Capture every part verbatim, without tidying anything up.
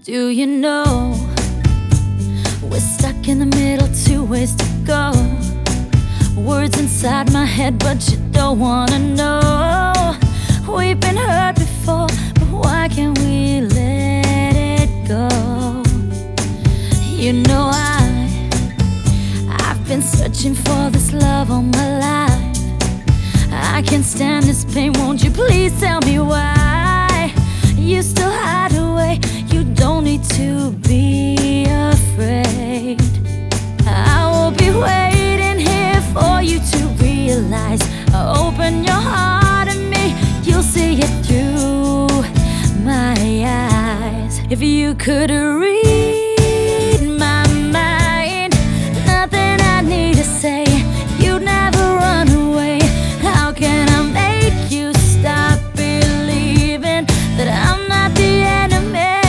Do you know we're stuck in the middle, two ways to go? Words inside my head, but you don't wanna know. We've been hurt before, but why can't we let it go? You know I, I've been searching for this love all my life. I can't stand this pain, won't you please tell me why? You still hide away, you don't need to be afraid. I will be waiting here for you to realize. Open your heart to me, you'll see it through my eyes. If you could read my mind, nothing I need to say, you'd never run away. How can I make you stop believing that I'm not the enemy?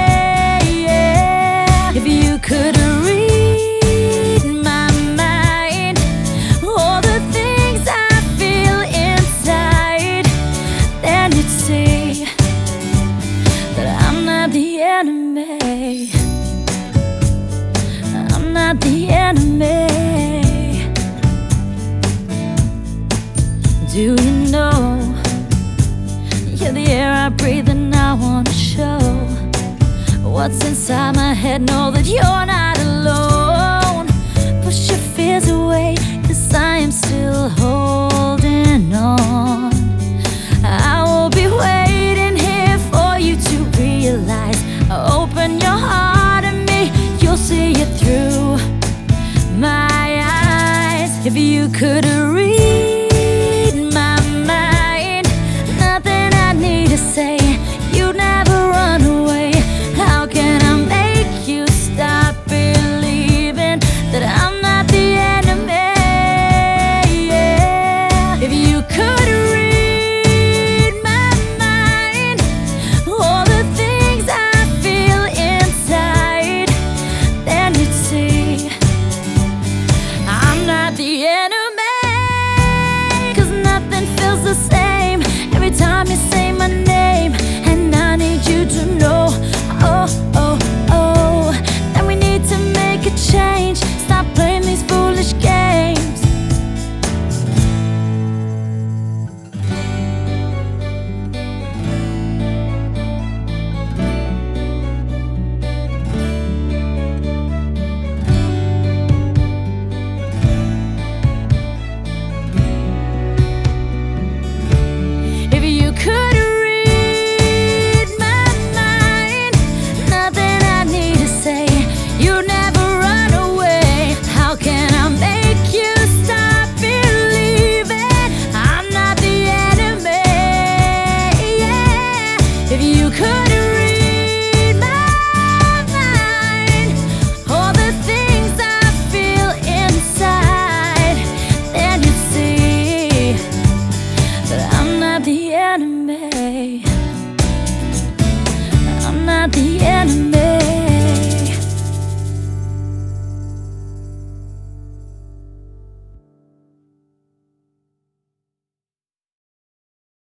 Yeah. If you could read my mind, all the things I feel inside, then you'd see that I'm not the enemy. I'm not the enemy. Do you know you're the air I breathe and I wanna show what's inside my head? Know that you're not alone. Push your fears away, 'cause I am still holding on. I will be waiting here for you to realize. Open your heart to me, you'll see it through my eyes. If you could read my mind, nothing I need to say, you'd never run away. How can I make you stop believing that I'm not the enemy? Yeah. If you could read my mind, all the things I feel inside, then you'd see I'm not the enemy. 'Cause nothing feels the same every time you say my name. And I need you to know, oh, oh, oh, that we need to make a change. Stop playing